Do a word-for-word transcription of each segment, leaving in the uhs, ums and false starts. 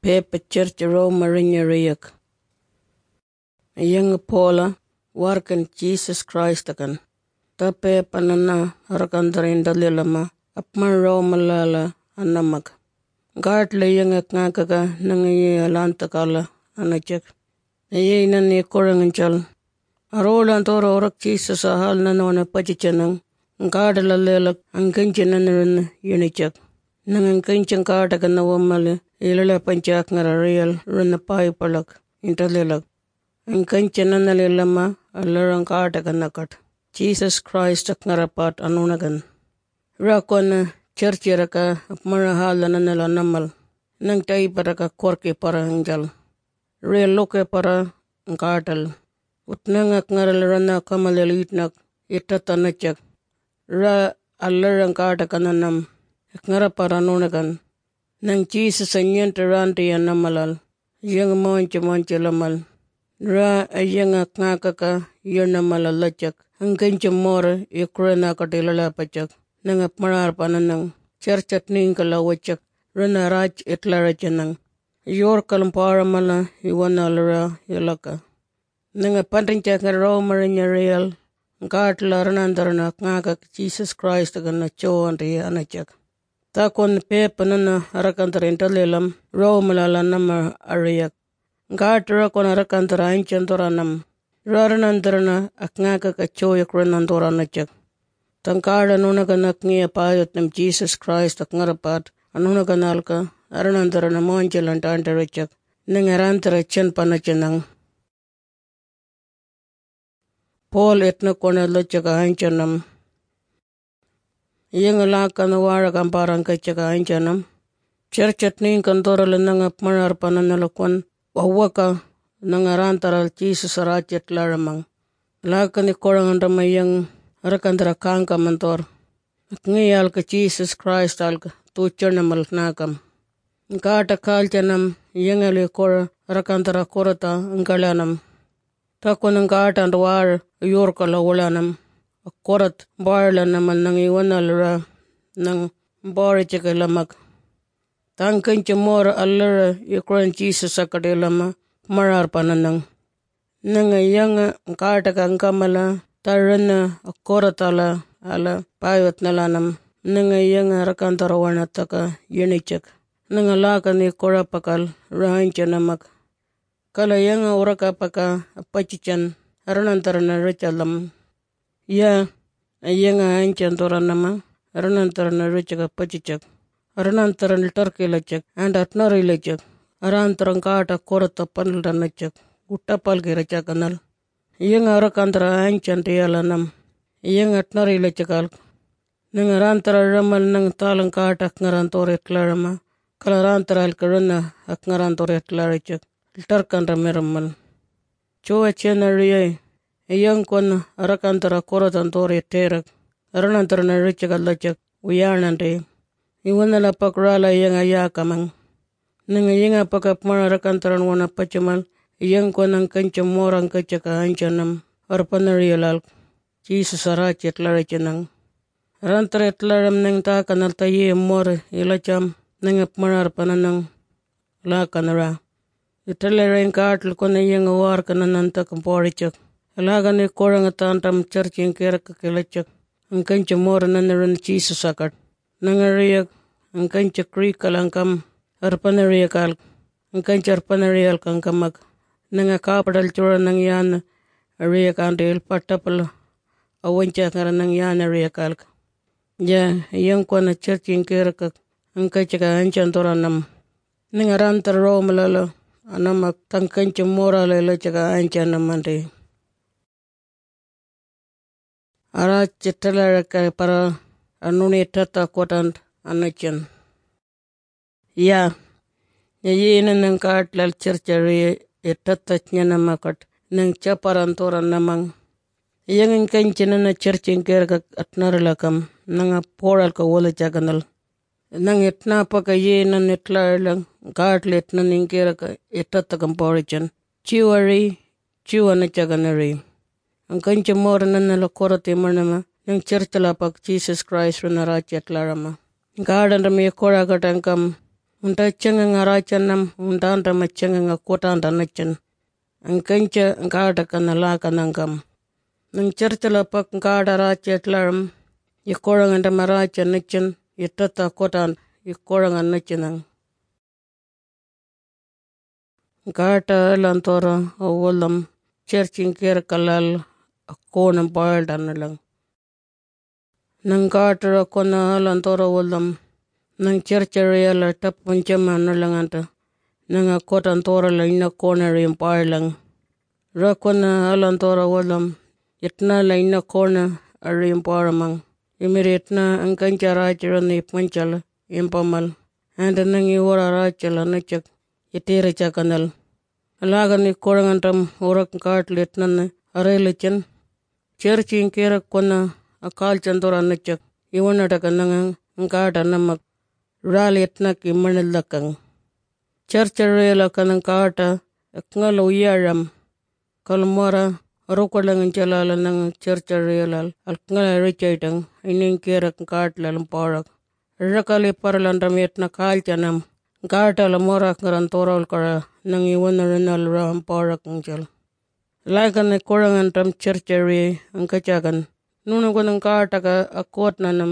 Pepe Church Roma Rinyariak. A young Paula, working Jesus Christ again. Ta pepa nana harakandrin dalilama, upman Roma lala anamak. Gart layang at nakaga nangayi alantakala anachek. Ayay nani koranganchal. Arolan toro orak Jesus ahal nanona pachichanang. Gardala lelak ang kinchinanin unichak. Nangang kinchan kartaga na wamali. Ilala panchak ngara real runa paipalak intalilak. Ang kinchananalilama alarang kartaga nakat. Jesus Christ ak ngarapat anunagan. Rakon church raka apmarahala nanala namal. Nang tay para ka korke para hangjal. Real loke para ang kartal. Utnangak ngaralrana kamalalitnak itatanachak. Ra alarang kartaga nanam. Ak ngarapar anunagan. Nang Jesus ang yantaranti yan namalal. Yang moncha moncha lamal. Ra ayang ak ngakaka yan namalalachak. Ang kincha mora ikrana katilalapachak. Nang apmarar pananang. Charchat ning kalawachak. Rana raj itlarachanang. Yor kalampara mala iwanalara ilaka. Nang apantinchak nga Roma rinya real. Ang kaatla ranandarana ngakak Jesus Christ agan na chowanti anachak. Takon pepa nana arakantarin talilam Roma lala nama ariyak. Ang kaatla kon arakantara inchantoranam. Raranandarana ak ngakak achoyak ranandoranachak. Tangkada nunagan ak ngiya payot ng Jesus Christ ak ngarapat. Anunagan alka aranandarana monchalan tantarachak. Nangarantara chan panachanang. Paul etna kona lachaka anchanam. Yang alaka na wara kamparang kachaka anchanam. Churchat ning kantorala nang apmanar pananalakwan. Wawaka nangarantara Jesus arachat laramang. Laka ni korangan ramayang arakantara kangka mantor. At ngayal ka Jesus Christ alka tuchanamal nakam. Ngata kalchanam yang ali kora arakantara korata angkalanam. Tako ng kata war yorkala walanam. Korat barla naman nang iwanalra ng barichika lamak. Tangkin chamora alara ikran Jesus akadilama marar pananang. Nangayanga kata kang kamala tarana koratala ala payot nalanam. Nangayanga rakantara wanataka yunichak. Nangalaka ni korapakal rahanchanamak. Kalayanga urakapaka apachichan aranantarana richalam. Ya ayanga anchantoranama aranantarana richaka pachichak. Aranantaran tarkilachak and atnarilachak. Arantaran kata korata panlanachak. Uttapalgirachakanal. Yang arakantara anchantiyalanam. Yang atnarilachakal. Nang arantara ramal nang talang kata ak ngarantoret larama. Kalarantara alkarana ak ngarantoret larachak. Tarkan rameramal. Choa chena riyay. Iyang kon arakantara koratan tore terak. Aranantara na richakalachak. Uyanante. Iwanala pakrala iyang ayakamang. Nang iyang apakapmar arakantaran wana pachamal. Iyang kon ang kancha morang kachaka anchanam. Arpanariyalal. Jesus arachet larachanang. Arantaret laram nang takanal taye mor ilacham. Nang apmarar pananang lakanara. Italerain kaatl ko na iyang awar kanananta kamporichak. Alaga ni korang atantam church yung kira kakilachak. Ang kancha mora na naran Jesus akat. Nangariyak ang kancha krika lang kam arpanariyakal. Ang kancha arpanariyal kang kamag. Nangakapadal chura nang yan ariyak antil patapal awancha ngara nang yan ariyakal. Ya iyang kwa na church yung kira kak. Ang kancha ka anchantoranam. Nangarantar ro malala. Anamak tang kancha mora lala chaka anchanamante. Ara chitalaraka para anuni tata kotant anachan. Ya, yayina nang kaatlal chirchari itatach niya namakat nang chaparantoran namang. Yang ang kanchina na chirching kerka at narilakam nang aporal ka wala chaganal. Nang itna pa kayina nitlar lang kaatlit na ningkira ka itatakam porichan. Chiwari, chiwa na chaganari. Ang kancha mora na nalakorati marnama ng church lapak Jesus Christ runarachet larama. Gadan rami korakatangkam unta chenga ngarachanam undanta machenga ngakotanta nachan angkancha ngada kanala kanangam nang churchala pak ngada rachetlaram ikoranganda maracha nachan itata kotan ikorangan nachanang ngada lantora awalam churchin kera kalal akonam paaldanalang nang ngada kona lantora awalam nang churchariyala tapunchamanalanganta nang akotan torala ina corner in parlang rakona alantora walam itna la ina corner arim paramang imiritna angkancha rachirani panchala impamal and nang iwara rachala nachak itira chakanal alagani korangantam urak katlit nan arelichan churchin kera kona akal chandora nachak iwanatakanang ngata namak ralitnak imanilakang churcharela kanang kata akngal uyaram kalmara arukalang chalala nang churcharela alkngal richaitang inin kera katlalam parak rakali paralandam etna kalchanam kata lamora ngaran toral kara nang iwanaranal ram parak ngchal lagan korangantam churchari angkachagan nuna konang kata ka akot nanam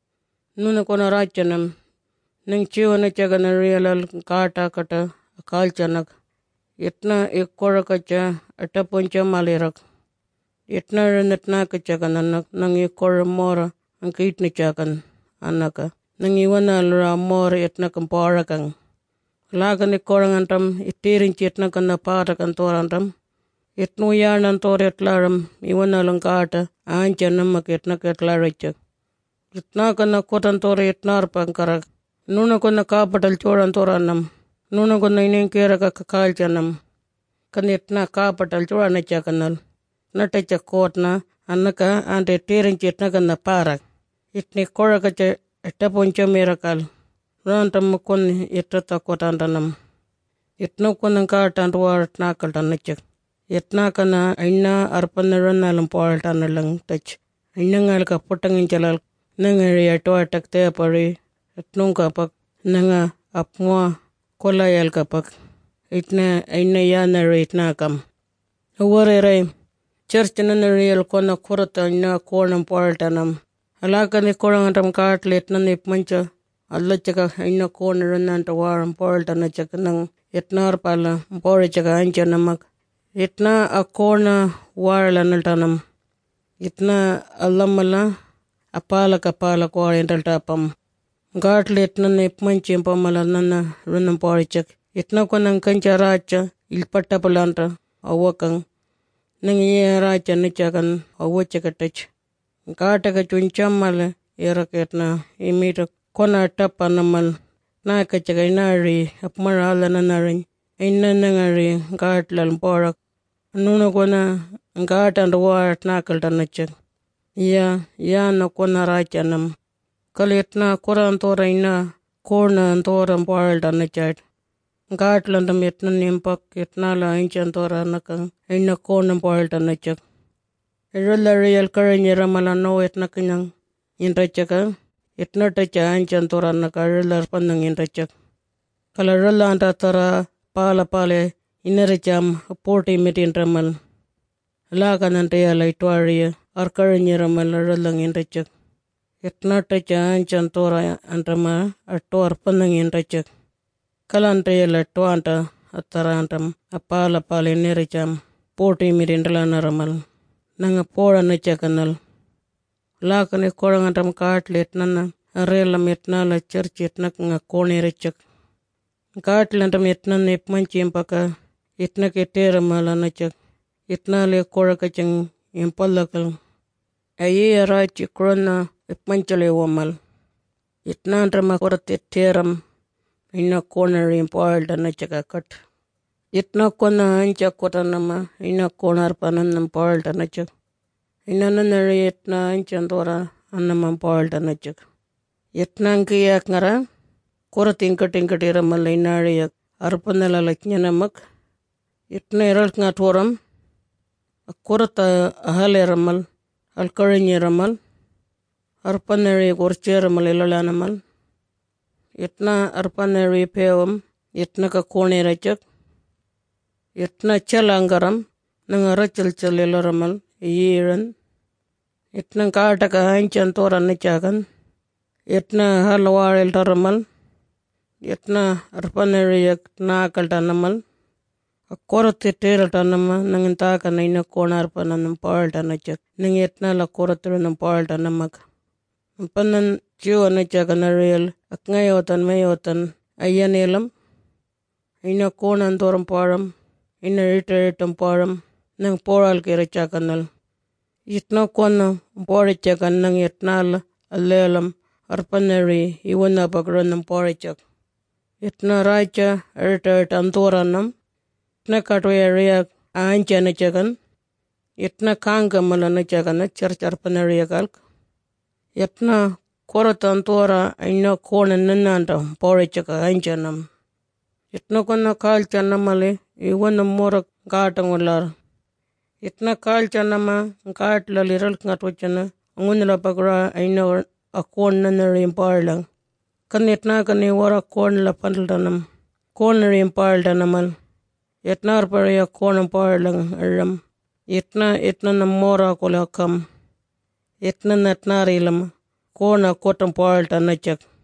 nuna kona rachanam nang chiwana chagana realal kata kata kalchanak itna ikkorakacha atapuncha malirak itna renatna kachagananak nang ikkor mora ang kitni chakan anaka nang iwanal ra mora itna kamparakang lagan ikkorangantam itirin chitna kana patakan torantam itnu yanan toretlaram iwanalang kata aanchanamak itna ketlarachak itna kana kotan tore itnar pangkarak nuna kona kapatal choran toranam nuna kona inin kera kakalchanam kanitna kapatal chorana chakanal natacha kotna annaka ante tirin chitna kana parak itni korakacha tapuncha mirakal rantam kon itata kotantanam itno kona katan tuwarat nakaltanachak itna kana aina arpanaranalam poaltanalang tach aina ngalka putangin chalal nangari atoatak teapari itnong kapak nanga apmua kolayal kapak itna aina yanari itna kam uwareray church nanariyal kona kurata ina kornam poaltanam alakani korangatam katlit nanip mancha allachaka ina kornarananta waram poaltanachak nang itnar pala porichaka anchanamak itna akorna waralanaltanam itna allamala apala kapala kwarental tapam gatlet nana ipmanchim pamala nana runam porichak itna konang kancha racha ilpatta palanta awakang nang iya racha nichakan awachakatach gataka chunchamala iraketna imita kona tapanamal nakachaka inari apmarala nanaring inna nangari gatlal porak nuna kona gatan warat nakaltanachak ya ya na kona rachanam kalitna koran tora ina korna toran poaltanachat gatlandam itna nimpak itna la inchan tora nakang ina korna poaltanachak irala real karanyera malano itna kanyang intachaka itna tacha inchan tora nakarala pandang intachak kalarala anta tara pala pale inaricham porti mitintramal lakanante ala itwaria arkaranyera malalang intachak itna tacha inchan tora antama ator pandang intachak kalante ala tuanta atarantam apala pale inaricham porti mitintralanaral nanga pora nachakanal lakane korangatam katlet nana arela mitna la church itna nga konirachak katlantam itna nipmanchim paka itna ketera malanachak itna le korakachang impalakal ayi arachi korona ipmanchale wamal itna antama korateteram ina corner impalda nachaka kat itna kona ancha kotanama ina corner pananam palda nachak ina nanare itna ancha dora annamam palda nachak itna ankiyak ngara koratinkatinkatirama lainariyak arpanala laknyanamak itna iral ngatoram korata ahaleramal alkaranyeramal arpanari gorcheramal ilalanamal itna arpaneri pewam itna ka konirachak itna chalangaram nanga rachal chalilaramal yiran itna kaataka hanchan toran chagan itna halwaril taramal itna arpaneriyak nakaltanamal akorati teratanama nangin taka na ina konarpananam paltanachak nang itna la koratranam paltanamak panan jiwana chaganaril akngayotan mayotan ayanilam ina konan toram param ina ritaritam param nang poral kira chakanal itna kona porichakan nang itnal alelam arpaneri iwana bagranam porichak itna raja ritaritam toranam itna katweriyak aanchana chagan itna kangamalana chagana church arpaneriyakalk itna koratan tora ina konan nananta porichaka aanchanam itna kona kalchanamale iwana morak gaatangular itna kalchanama gaatlaliral ngatwachana ngunla bagra aina akon nanarim parlang kan itna kani wara kon la pandaltanam konarim parldanamal itna arpariya konam parlang aram itna itna namora kolakam itna natnarilam kona kotam parltanachak